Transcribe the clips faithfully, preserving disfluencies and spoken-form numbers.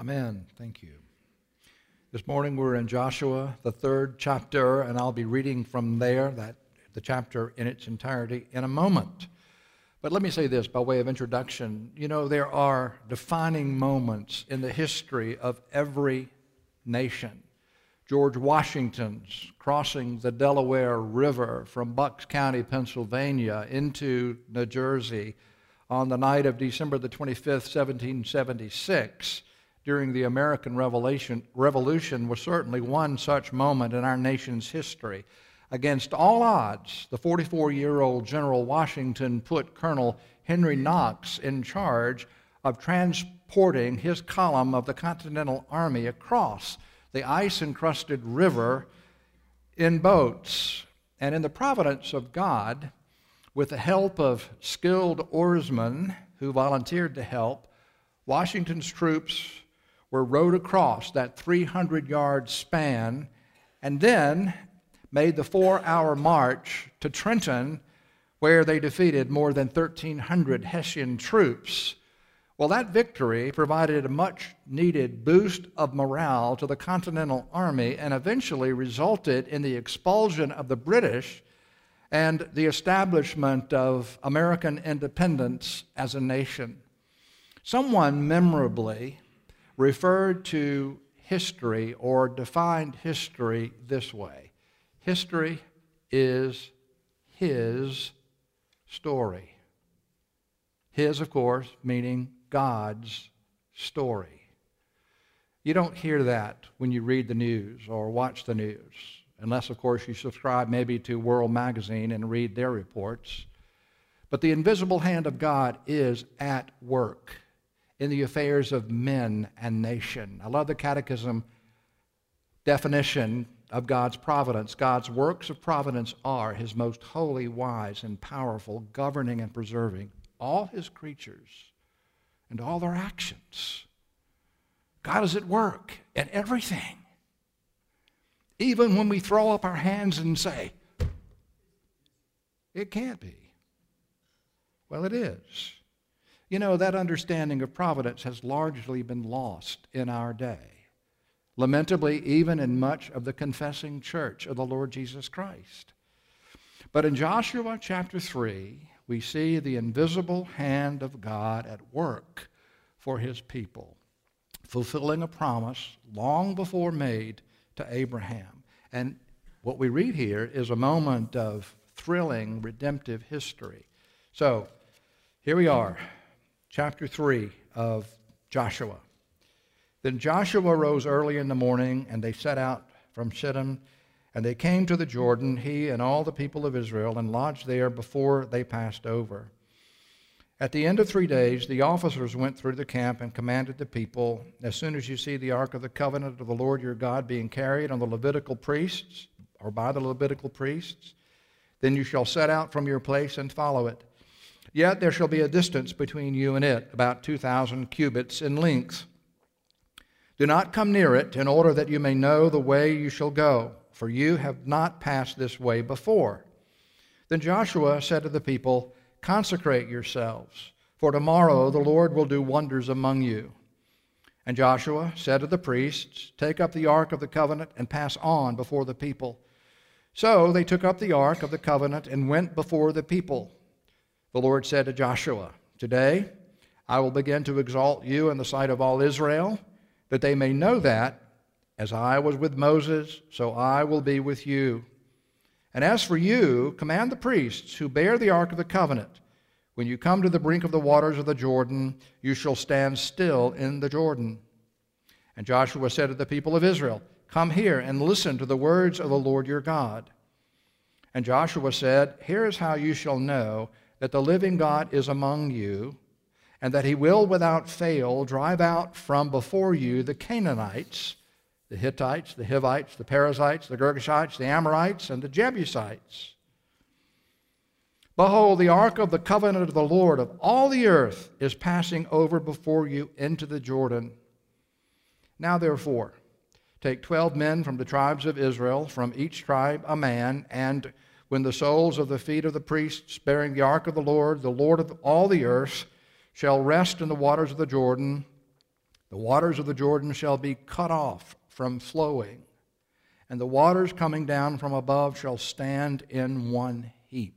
Amen. Thank you. This morning we're in Joshua, the third chapter, and I'll be reading from there, that the chapter in its entirety, in a moment. But let me say this by way of introduction. You know, there are defining moments in the history of every nation. George Washington's crossing the Delaware River from Bucks County, Pennsylvania, into New Jersey on the night of December the twenty-fifth, seventeen seventy-six, during the American Revolution, Revolution was certainly one such moment in our nation's history. Against all odds, the forty-four-year-old General Washington put Colonel Henry Knox in charge of transporting his column of the Continental Army across the ice-encrusted river in boats. And in the providence of God, with the help of skilled oarsmen who volunteered to help, Washington's troops were rowed across that three hundred yard span and then made the four-hour march to Trenton, where they defeated more than thirteen hundred Hessian troops. Well, that victory provided a much-needed boost of morale to the Continental Army and eventually resulted in the expulsion of the British and the establishment of American independence as a nation. Someone memorably referred to history or defined history this way: history is his story. His, of course, meaning God's story. You don't hear that when you read the news or watch the news, unless, of course, you subscribe maybe to World Magazine and read their reports. But the invisible hand of God is at work in the affairs of men and nation. I love the Catechism definition of God's providence. God's works of providence are His most holy, wise, and powerful, governing and preserving all His creatures and all their actions. God is at work in everything. Even when we throw up our hands and say, it can't be. Well, it is. You know, that understanding of providence has largely been lost in our day. Lamentably, even in much of the confessing church of the Lord Jesus Christ. But in Joshua chapter three, we see the invisible hand of God at work for His people, fulfilling a promise long before made to Abraham. And what we read here is a moment of thrilling, redemptive history. So, here we are, chapter three of Joshua. Then Joshua rose early in the morning, and they set out from Shittim, and they came to the Jordan, he and all the people of Israel, and lodged there before they passed over. At the end of three days, the officers went through the camp and commanded the people, as soon as you see the ark of the covenant of the Lord your God being carried on the Levitical priests, or by the Levitical priests, then you shall set out from your place and follow it. Yet there shall be a distance between you and it, about two thousand cubits in length. Do not come near it, in order that you may know the way you shall go, for you have not passed this way before. Then Joshua said to the people, consecrate yourselves, for tomorrow the Lord will do wonders among you. And Joshua said to the priests, take up the ark of the covenant and pass on before the people. So they took up the ark of the covenant and went before the people. The Lord said to Joshua, today I will begin to exalt you in the sight of all Israel, that they may know that, as I was with Moses, so I will be with you. And as for you, command the priests who bear the ark of the covenant, when you come to the brink of the waters of the Jordan, you shall stand still in the Jordan. And Joshua said to the people of Israel, come here and listen to the words of the Lord your God. And Joshua said, here is how you shall know that the living God is among you, and that He will without fail drive out from before you the Canaanites, the Hittites, the Hivites, the Perizzites, the Girgashites, the Amorites, and the Jebusites. Behold, the ark of the covenant of the Lord of all the earth is passing over before you into the Jordan. Now therefore, take twelve men from the tribes of Israel, from each tribe a man, and when the soles of the feet of the priests bearing the ark of the Lord, the Lord of all the earth, shall rest in the waters of the Jordan, The waters of the Jordan shall be cut off from flowing, and the waters coming down from above shall stand in one heap.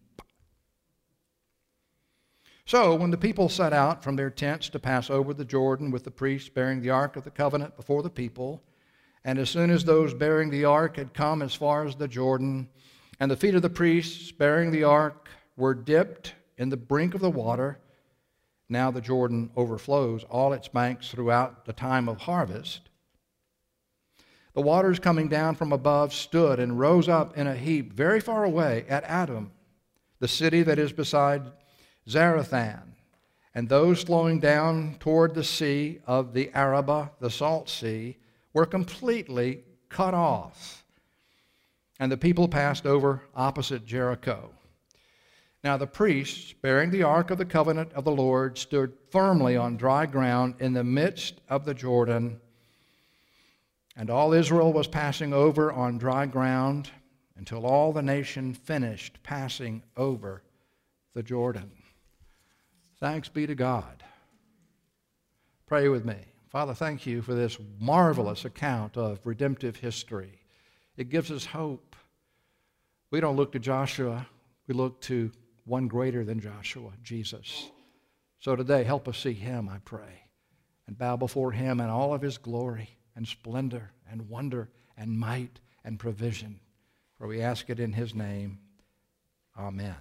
So when the people set out from their tents to pass over the Jordan with the priests bearing the ark of the covenant before the people, and as soon as those bearing the ark had come as far as the Jordan, and the feet of the priests bearing the ark were dipped in the brink of the water, now the Jordan overflows all its banks throughout the time of harvest, the waters coming down from above stood and rose up in a heap very far away at Adam, the city that is beside Zarethan, and those flowing down toward the sea of the Arabah, the salt sea, were completely cut off. And the people passed over opposite Jericho. Now the priests, bearing the ark of the covenant of the Lord, stood firmly on dry ground in the midst of the Jordan, and all Israel was passing over on dry ground until all the nation finished passing over the Jordan. Thanks be to God. Pray with me. Father, thank you for this marvelous account of redemptive history. It gives us hope. We don't look to Joshua. We look to one greater than Joshua, Jesus. So today, help us see him, I pray, and bow before him in all of his glory and splendor and wonder and might and provision. For we ask it in his name. Amen.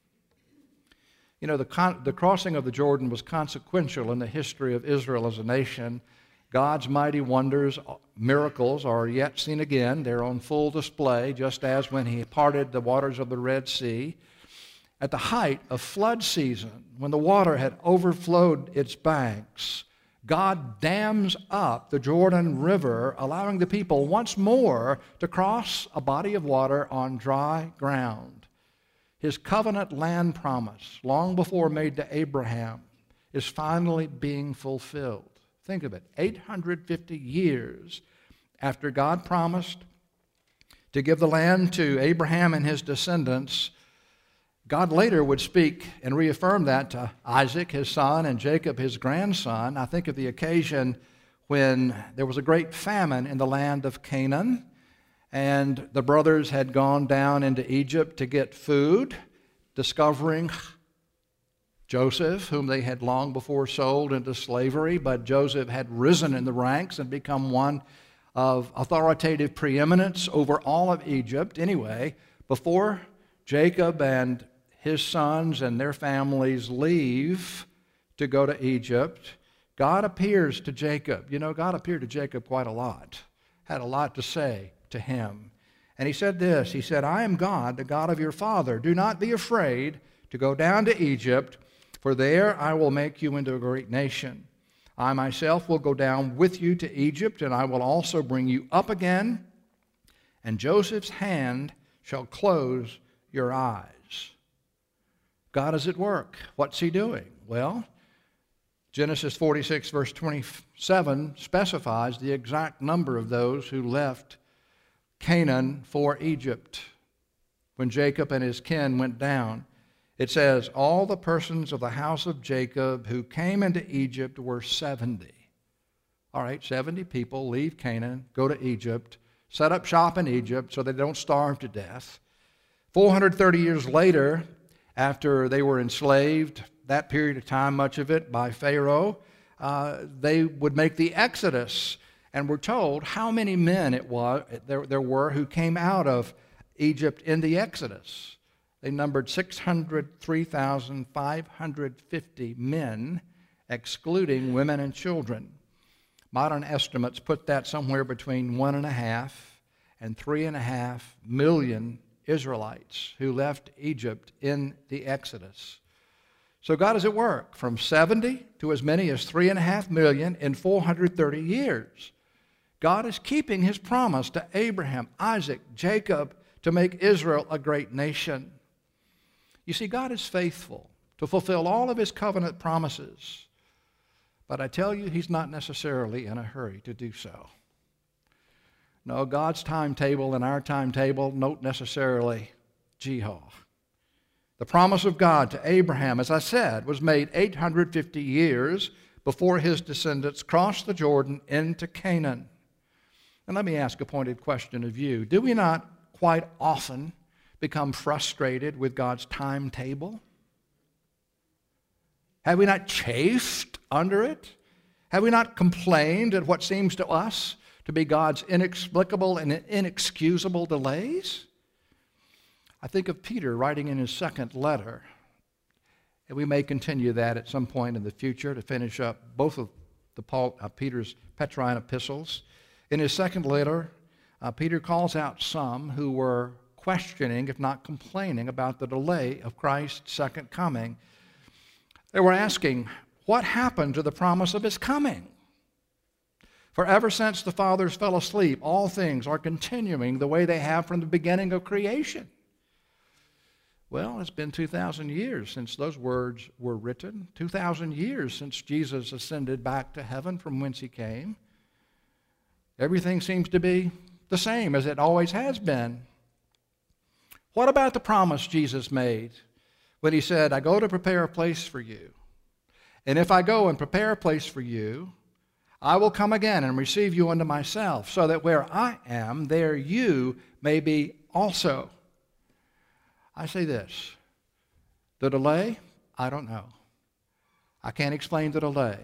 You know, the, con- the crossing of the Jordan was consequential in the history of Israel as a nation. God's mighty wonders, miracles are yet seen again. They're on full display, just as when he parted the waters of the Red Sea. At the height of flood season, when the water had overflowed its banks, God dams up the Jordan River, allowing the people once more to cross a body of water on dry ground. His covenant land promise, long before made to Abraham, is finally being fulfilled. Think of it, eight hundred fifty years after God promised to give the land to Abraham and his descendants, God later would speak and reaffirm that to Isaac, his son, and Jacob, his grandson. I think of the occasion when there was a great famine in the land of Canaan, and the brothers had gone down into Egypt to get food, discovering Joseph, whom they had long before sold into slavery, but Joseph had risen in the ranks and become one of authoritative preeminence over all of Egypt. Anyway, before Jacob and his sons and their families leave to go to Egypt, God appears to Jacob. You know, God appeared to Jacob quite a lot, had a lot to say to him. And he said this, he said, I am God, the God of your father. Do not be afraid to go down to Egypt, for there I will make you into a great nation. I myself will go down with you to Egypt, and I will also bring you up again, and Joseph's hand shall close your eyes. God is at work. What's he doing? Well, Genesis forty-six, verse twenty-seven specifies the exact number of those who left Canaan for Egypt when Jacob and his kin went down. It says, all the persons of the house of Jacob who came into Egypt were seventy. All right, seventy people leave Canaan, go to Egypt, set up shop in Egypt so they don't starve to death. four hundred thirty years later, after they were enslaved, that period of time, much of it by Pharaoh, uh, they would make the Exodus. And we're told how many men it was there, there were who came out of Egypt in the Exodus. They numbered six hundred three thousand five hundred fifty men, excluding women and children. Modern estimates put that somewhere between one and a half and three and a half million Israelites who left Egypt in the Exodus. So God is at work from seventy to as many as three and a half million in four hundred thirty years. God is keeping his promise to Abraham, Isaac, Jacob to make Israel a great nation. You see, God is faithful to fulfill all of his covenant promises. But I tell you, he's not necessarily in a hurry to do so. No, God's timetable and our timetable don't necessarily jihad. The promise of God to Abraham, as I said, was made eight hundred fifty years before his descendants crossed the Jordan into Canaan. And let me ask a pointed question of you. Do we not quite often become frustrated with God's timetable? Have we not chafed under it? Have we not complained at what seems to us to be God's inexplicable and inexcusable delays? I think of Peter writing in his second letter, and we may continue that at some point in the future to finish up both of the Paul, uh, Peter's Petrine epistles. In his second letter, uh, Peter calls out some who were questioning, if not complaining, about the delay of Christ's second coming. They were asking, what happened to the promise of his coming? For ever since the fathers fell asleep, all things are continuing the way they have from the beginning of creation. Well, it's been two thousand years since those words were written, two thousand years since Jesus ascended back to heaven from whence he came. Everything seems to be the same as it always has been. What about the promise Jesus made when he said, I go to prepare a place for you? And if I go and prepare a place for you, I will come again and receive you unto myself, so that where I am, there you may be also. I say this, the delay, I don't know. I can't explain the delay.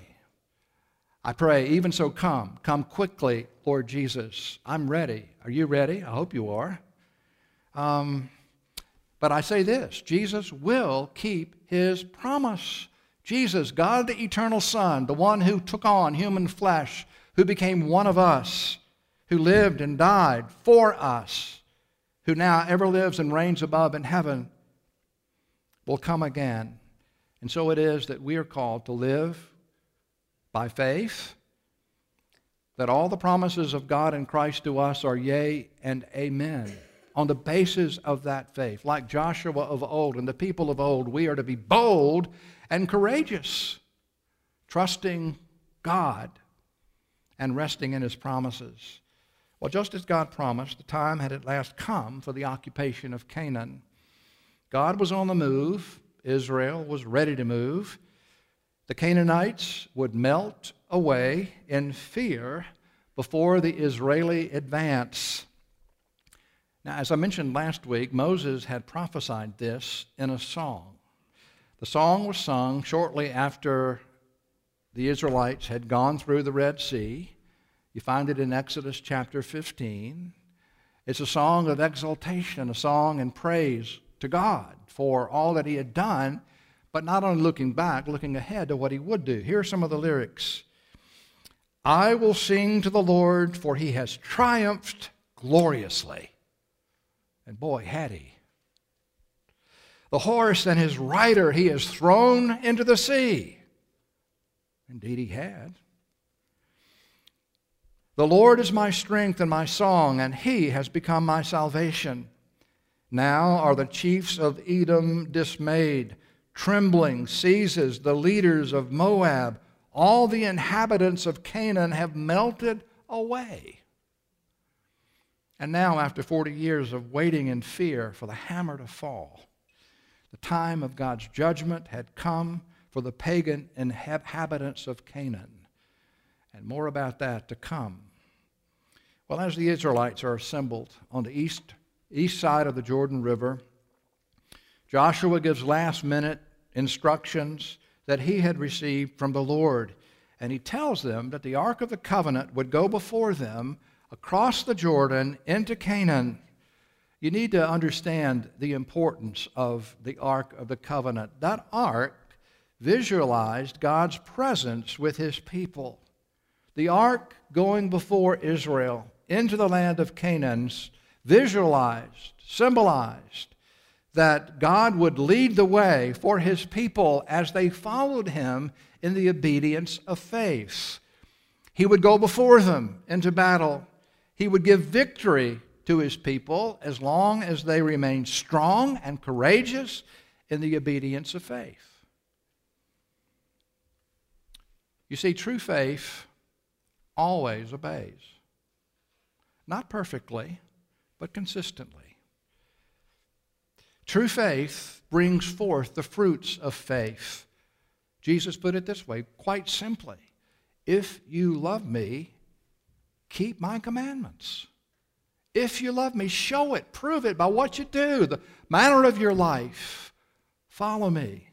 I pray, even so come, come quickly, Lord Jesus. I'm ready. Are you ready? I hope you are. Um, but I say this, Jesus will keep his promise. Jesus, God the eternal Son, the one who took on human flesh, who became one of us, who lived and died for us, who now ever lives and reigns above in heaven, will come again. And so it is that we are called to live by faith, that all the promises of God in Christ to us are yea and amen. On the basis of that faith, like Joshua of old and the people of old, we are to be bold and courageous, trusting God and resting in his promises. Well, just as God promised, the time had at last come for the occupation of Canaan. God was on the move. Israel was ready to move. The Canaanites would melt away in fear before the Israeli advance. Now, as I mentioned last week, Moses had prophesied this in a song. The song was sung shortly after the Israelites had gone through the Red Sea. You find it in Exodus chapter fifteen. It's a song of exaltation, a song and praise to God for all that he had done, but not only looking back, looking ahead to what he would do. Here are some of the lyrics. I will sing to the Lord, for he has triumphed gloriously. And boy, had he. The horse and his rider he has thrown into the sea. Indeed he had. The Lord is my strength and my song, and he has become my salvation. Now are the chiefs of Edom dismayed. Trembling seizes the leaders of Moab. All the inhabitants of Canaan have melted away. And now, after forty years of waiting in fear for the hammer to fall, the time of God's judgment had come for the pagan inhabitants of Canaan. And more about that to come. Well, as the Israelites are assembled on the east, east side of the Jordan River, Joshua gives last-minute instructions that he had received from the Lord. And he tells them that the Ark of the Covenant would go before them across the Jordan into Canaan. You need to understand the importance of the Ark of the Covenant. That Ark visualized God's presence with his people. The Ark going before Israel into the land of Canaan visualized, symbolized that God would lead the way for his people as they followed him in the obedience of faith. He would go before them into battle. He would give victory to his people as long as they remained strong and courageous in the obedience of faith. You see, true faith always obeys. Not perfectly, but consistently. True faith brings forth the fruits of faith. Jesus put it this way, quite simply, if you love me, keep my commandments. If you love me, show it, prove it by what you do, the manner of your life. Follow me.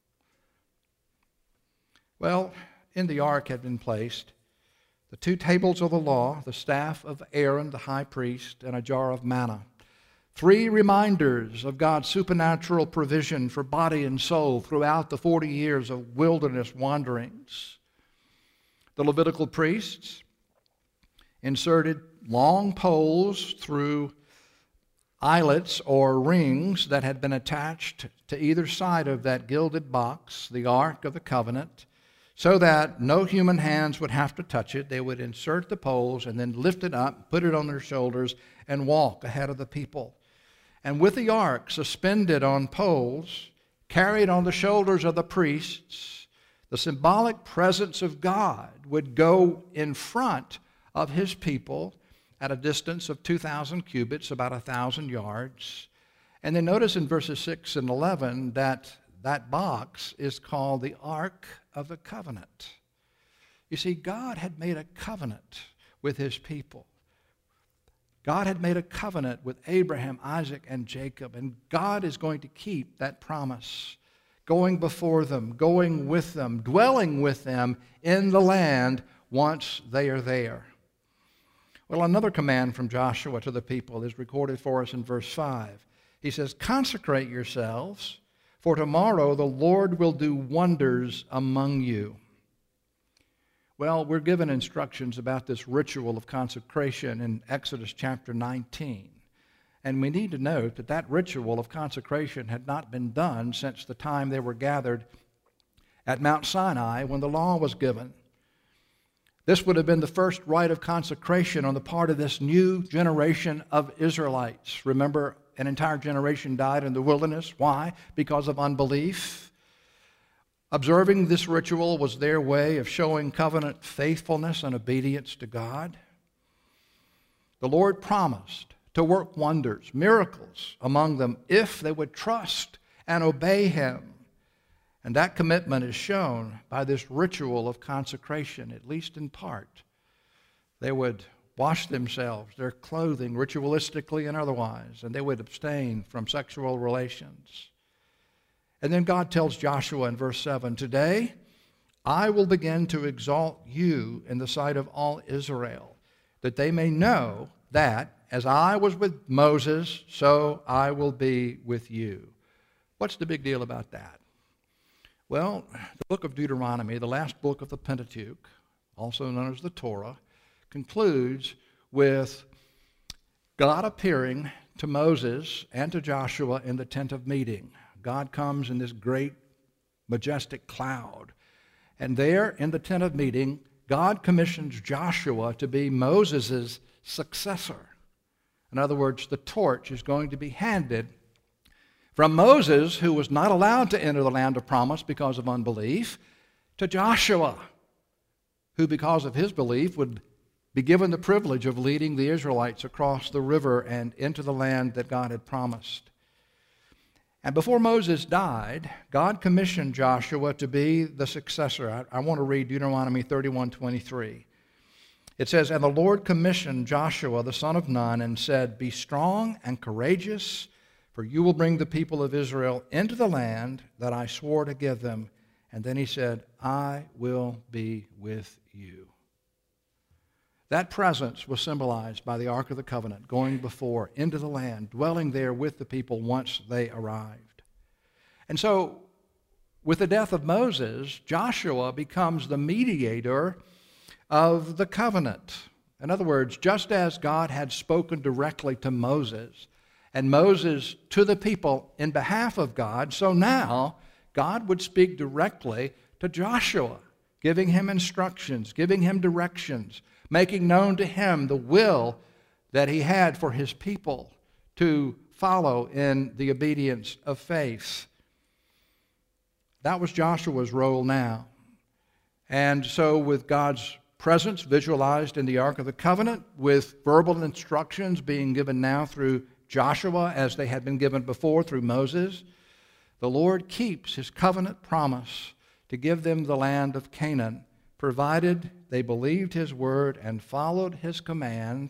Well, in the ark had been placed the two tables of the law, the staff of Aaron, the high priest, and a jar of manna. Three reminders of God's supernatural provision for body and soul throughout the forty years of wilderness wanderings. The Levitical priests inserted long poles through eyelets or rings that had been attached to either side of that gilded box, the Ark of the Covenant, so that no human hands would have to touch it. They would insert the poles and then lift it up, put it on their shoulders, and walk ahead of the people. And with the ark suspended on poles, carried on the shoulders of the priests, the symbolic presence of God would go in front of his people at a distance of two thousand cubits, about one thousand yards. And then notice in verses six and eleven that that box is called the Ark of the Covenant. You see, God had made a covenant with his people. God had made a covenant with Abraham, Isaac, and Jacob, and God is going to keep that promise, going before them, going with them, dwelling with them in the land once they are there. Well, another command from Joshua to the people is recorded for us in verse five. He says, "Consecrate yourselves, for tomorrow the Lord will do wonders among you." Well, we're given instructions about this ritual of consecration in Exodus chapter nineteen. And we need to note that that ritual of consecration had not been done since the time they were gathered at Mount Sinai when the law was given. This would have been the first rite of consecration on the part of this new generation of Israelites. Remember, an entire generation died in the wilderness. Why? Because of unbelief. Observing this ritual was their way of showing covenant faithfulness and obedience to God. The Lord promised to work wonders, miracles among them if they would trust and obey him. And that commitment is shown by this ritual of consecration, at least in part. They would wash themselves, their clothing, ritualistically and otherwise, and they would abstain from sexual relations. And then God tells Joshua in verse seven, "Today I will begin to exalt you in the sight of all Israel, that they may know that as I was with Moses, so I will be with you." What's the big deal about that? Well, the book of Deuteronomy, the last book of the Pentateuch, also known as the Torah, concludes with God appearing to Moses and to Joshua in the tent of meeting. God comes in this great, majestic cloud. And there in the tent of meeting, God commissions Joshua to be Moses' successor. In other words, the torch is going to be handed from Moses, who was not allowed to enter the land of promise because of unbelief, to Joshua, who because of his belief would be given the privilege of leading the Israelites across the river and into the land that God had promised. And before Moses died, God commissioned Joshua to be the successor. I, I want to read Deuteronomy thirty-one twenty-three. It says, "And the Lord commissioned Joshua the son of Nun and said, 'Be strong and courageous, for you will bring the people of Israel into the land that I swore to give them.' And then he said, 'I will be with you.'" That presence was symbolized by the Ark of the Covenant, going before into the land, dwelling there with the people once they arrived. And so, with the death of Moses, Joshua becomes the mediator of the covenant. In other words, just as God had spoken directly to Moses, and Moses to the people in behalf of God, so now God would speak directly to Joshua, giving him instructions, giving him directions, making known to him the will that he had for his people to follow in the obedience of faith. That was Joshua's role now. And so with God's presence visualized in the Ark of the Covenant, with verbal instructions being given now through Joshua as they had been given before through Moses, the Lord keeps his covenant promise to to give them the land of Canaan, provided they believed his word and followed his command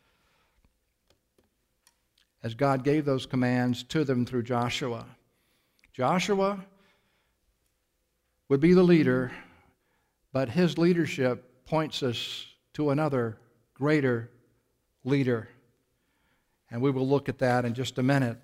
as God gave those commands to them through Joshua. Joshua would be the leader, but his leadership points us to another greater leader. And we will look at that in just a minute.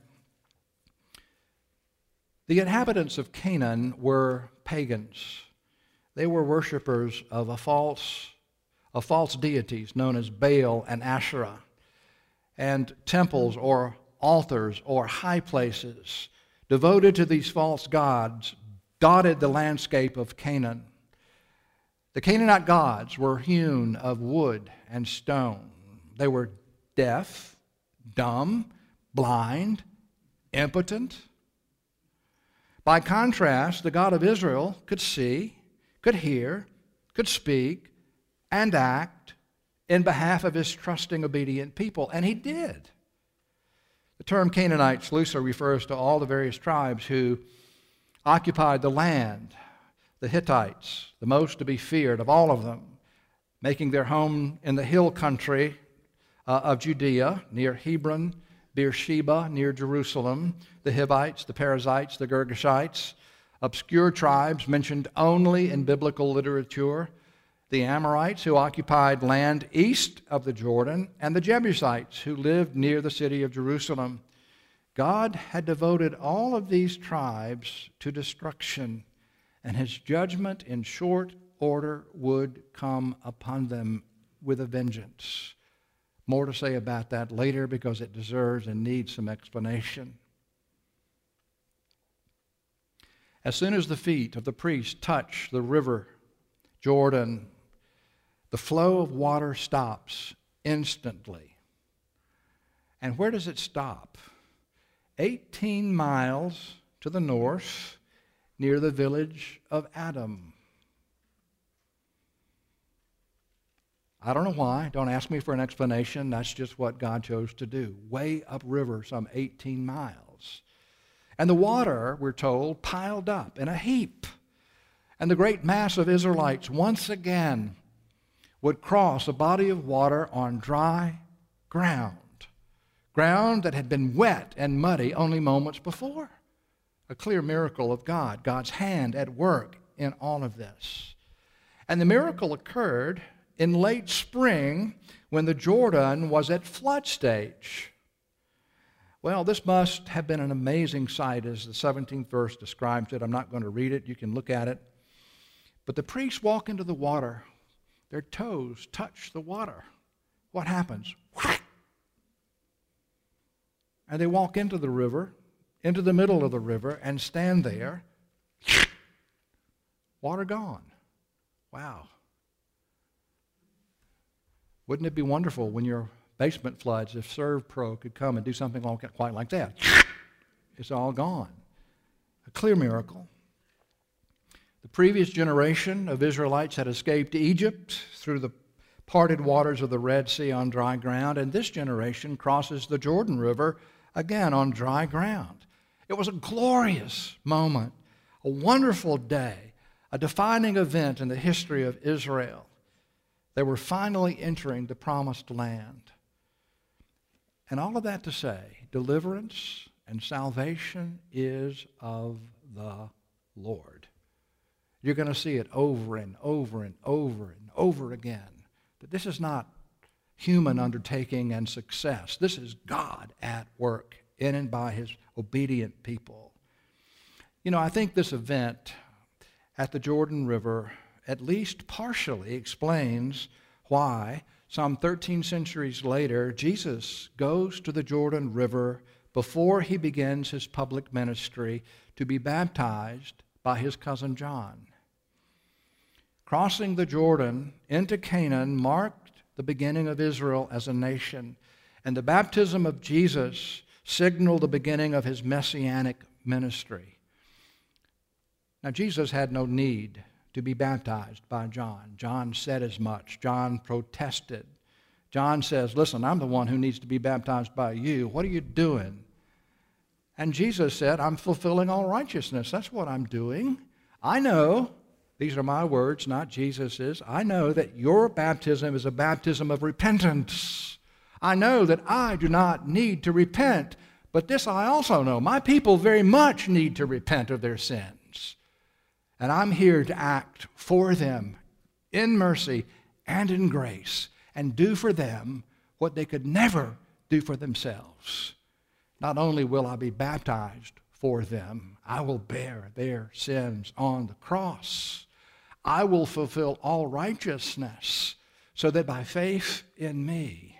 The inhabitants of Canaan were pagans. They were worshipers of a false, of false deities known as Baal and Asherah, and temples or altars or high places devoted to these false gods dotted the landscape of Canaan. The Canaanite gods were hewn of wood and stone. They were deaf, dumb, blind, impotent. By contrast, the God of Israel could see, could hear, could speak, and act in behalf of his trusting, obedient people, and he did. The term Canaanites loosely refers to all the various tribes who occupied the land. The Hittites, the most to be feared of all of them, making their home in the hill country uh, of Judea, near Hebron, Beersheba, near Jerusalem. The Hivites, the Perizzites, the Girgashites, obscure tribes mentioned only in biblical literature. The Amorites, who occupied land east of the Jordan, and the Jebusites, who lived near the city of Jerusalem. God had devoted all of these tribes to destruction, and his judgment in short order would come upon them with a vengeance. More to say about that later because it deserves and needs some explanation. As soon as the feet of the priest touch the river Jordan, the flow of water stops instantly. And where does it stop? eighteen miles to the north, near the village of Adam. I don't know why. Don't ask me for an explanation. That's just what God chose to do. Way upriver, some eighteen miles. And the water, we're told, piled up in a heap. And the great mass of Israelites once again would cross a body of water on dry ground. Ground that had been wet and muddy only moments before. A clear miracle of God, God's hand at work in all of this. And the miracle occurred in late spring when the Jordan was at flood stage. Well, this must have been an amazing sight as the seventeenth verse describes it. I'm not going to read it. You can look at it. But the priests walk into the water. Their toes touch the water. What happens? And they walk into the river, into the middle of the river, and stand there. Water gone. Wow. Wouldn't it be wonderful when your basement floods if ServPro could come and do something like, quite like that? It's all gone. A clear miracle. The previous generation of Israelites had escaped Egypt through the parted waters of the Red Sea on dry ground, and this generation crosses the Jordan River again on dry ground. It was a glorious moment, a wonderful day, a defining event in the history of Israel. They were finally entering the promised land. And all of that to say, deliverance and salvation is of the Lord. You're going to see it over and over and over and over again. That this is not human undertaking and success. This is God at work in and by his obedient people. You know, I think this event at the Jordan River at least partially explains why, some thirteen centuries later, Jesus goes to the Jordan River before he begins his public ministry to be baptized by his cousin John. Crossing the Jordan into Canaan marked the beginning of Israel as a nation, and the baptism of Jesus signaled the beginning of his messianic ministry. Now, Jesus had no need to be baptized by John. John said as much. John protested. John says, listen, I'm the one who needs to be baptized by you. What are you doing? And Jesus said, I'm fulfilling all righteousness. That's what I'm doing. I know These are my words, not Jesus's. I know that your baptism is a baptism of repentance. I know that I do not need to repent, but this I also know. My people very much need to repent of their sins. And I'm here to act for them in mercy and in grace and do for them what they could never do for themselves. Not only will I be baptized for them, I will bear their sins on the cross. I will fulfill all righteousness so that by faith in me,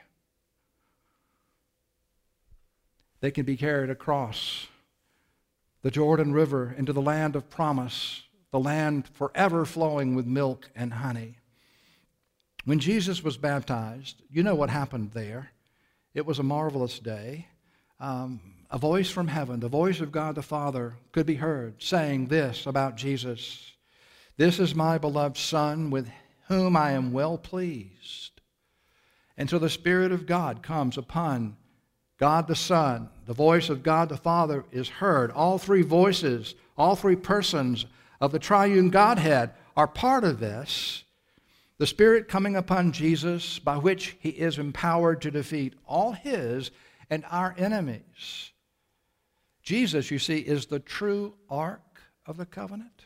they can be carried across the Jordan River into the land of promise, the land forever flowing with milk and honey. When Jesus was baptized, you know what happened there. It was a marvelous day. Um, a voice from heaven, the voice of God the Father, could be heard saying this about Jesus: "This is my beloved Son, with whom I am well pleased." And so the Spirit of God comes upon God the Son. The voice of God the Father is heard. All three voices, all three persons of the triune Godhead are part of this. The Spirit coming upon Jesus, by which he is empowered to defeat all his and our enemies. Jesus, you see, is the true ark of the covenant.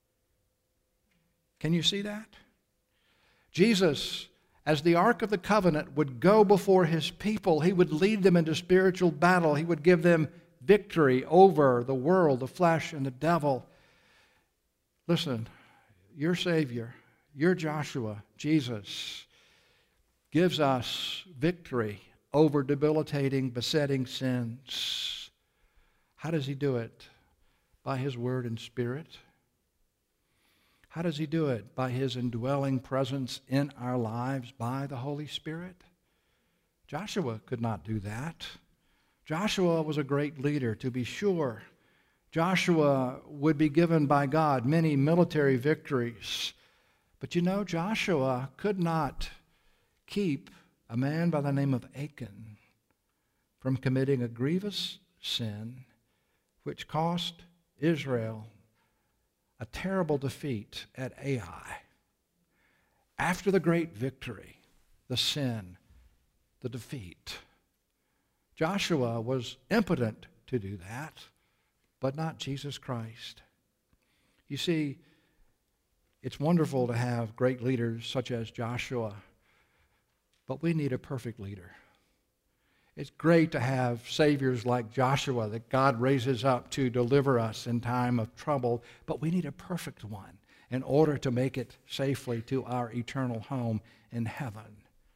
Can you see that? Jesus, as the ark of the covenant, would go before his people. He would lead them into spiritual battle. He would give them victory over the world, the flesh, and the devil. Listen, your Savior, your Joshua, Jesus, gives us victory over debilitating, besetting sins. How does he do it? By his word and spirit. How does he do it? By his indwelling presence in our lives by the Holy Spirit. Joshua could not do that. Joshua was a great leader, to be sure. Joshua would be given by God many military victories. But you know, Joshua could not keep a man by the name of Achan from committing a grievous sin which cost Israel a terrible defeat at Ai. After the great victory, the sin, the defeat, Joshua was impotent to do that, but not Jesus Christ. You see, it's wonderful to have great leaders such as Joshua, but we need a perfect leader. It's great to have saviors like Joshua that God raises up to deliver us in time of trouble, but we need a perfect one in order to make it safely to our eternal home in heaven.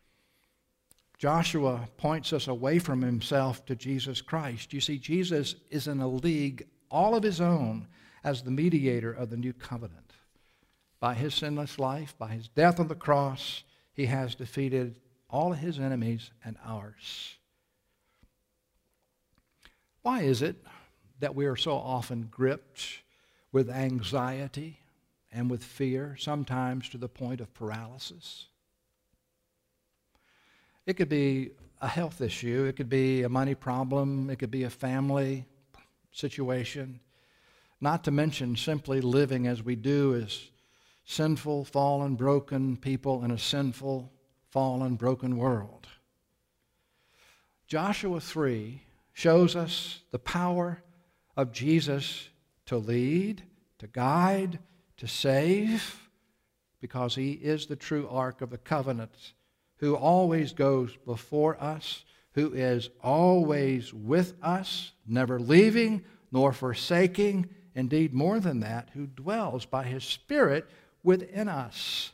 Joshua points us away from himself to Jesus Christ. You see, Jesus is in a league all of his own as the mediator of the new covenant. By his sinless life, by his death on the cross, he has defeated all of his enemies and ours. Why is it that we are so often gripped with anxiety and with fear, sometimes to the point of paralysis? It could be a health issue. It could be a money problem. It could be a family situation. Not to mention simply living as we do as sinful, fallen, broken people in a sinful, fallen, broken world. Joshua three shows us the power of Jesus to lead, to guide, to save, because he is the true ark of the covenant, who always goes before us, who is always with us, never leaving nor forsaking, indeed more than that, who dwells by his Spirit within us.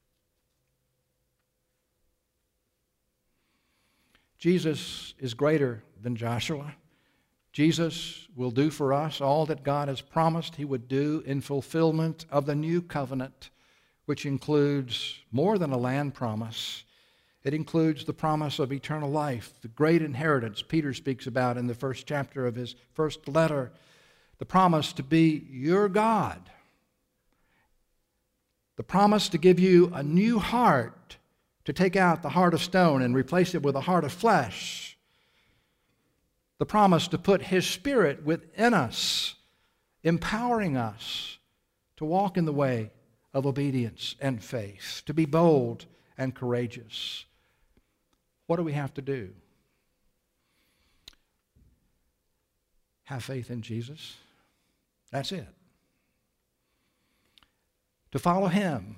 Jesus is greater than Joshua. Jesus will do for us all that God has promised he would do in fulfillment of the new covenant, which includes more than a land promise. It includes the promise of eternal life, the great inheritance Peter speaks about in the first chapter of his first letter, the promise to be your God, the promise to give you a new heart, to take out the heart of stone and replace it with a heart of flesh, the promise to put his Spirit within us, empowering us to walk in the way of obedience and faith, to be bold and courageous. What do we have to do? Have faith in Jesus. That's it. To follow him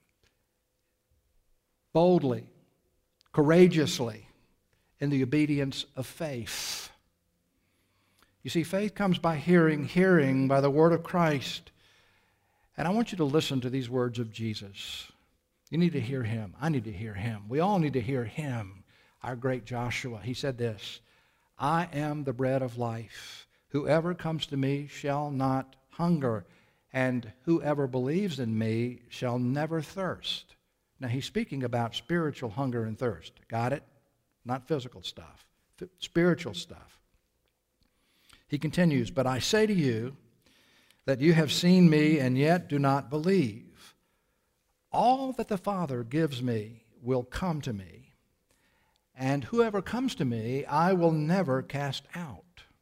boldly, courageously, in the obedience of faith. You see, faith comes by hearing, hearing by the word of Christ. And I want you to listen to these words of Jesus. You need to hear him. I need to hear him. We all need to hear him, our great Joshua. He said this, I am the bread of life. Whoever comes to me shall not hunger, and whoever believes in me shall never thirst. Now, he's speaking about spiritual hunger and thirst. Got it? Not physical stuff. F- spiritual stuff. He continues, but I say to you that you have seen me and yet do not believe. All that the Father gives me will come to me, and whoever comes to me I will never cast out.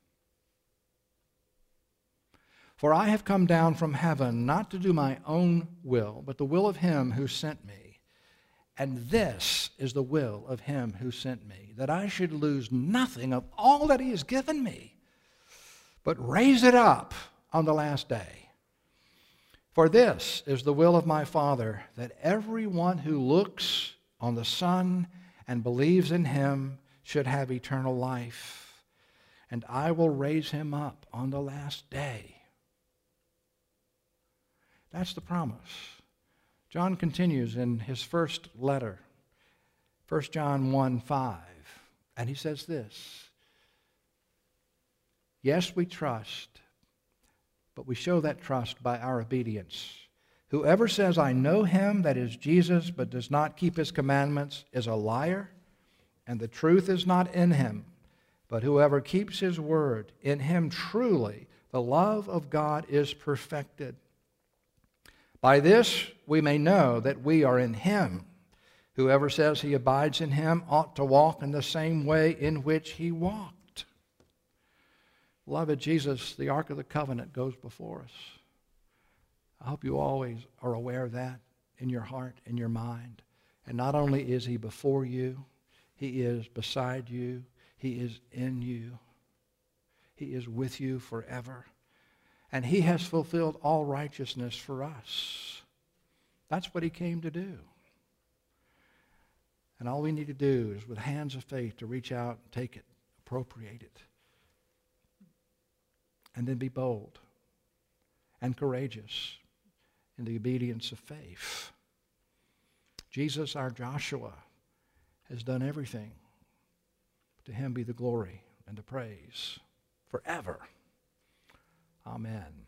For I have come down from heaven not to do my own will, but the will of him who sent me. And this is the will of him who sent me, that I should lose nothing of all that he has given me, but raise it up on the last day. For this is the will of my Father, that everyone who looks on the Son and believes in him should have eternal life, and I will raise him up on the last day. That's the promise. John continues in his first letter, First John one five, and he says this, yes, we trust, but we show that trust by our obedience. Whoever says, I know him, that is Jesus, but does not keep his commandments, is a liar, and the truth is not in him. But whoever keeps his word, in him truly the love of God is perfected. By this we may know that we are in him. Whoever says he abides in him ought to walk in the same way in which he walked. Beloved, Jesus, the Ark of the Covenant, goes before us. I hope you always are aware of that in your heart, in your mind. And not only is he before you, he is beside you, he is in you, he is with you forever. And he has fulfilled all righteousness for us. That's what he came to do. And all we need to do is with hands of faith to reach out and take it, appropriate it, and then be bold and courageous in the obedience of faith. Jesus, our Joshua, has done everything. To him be the glory and the praise forever. Amen.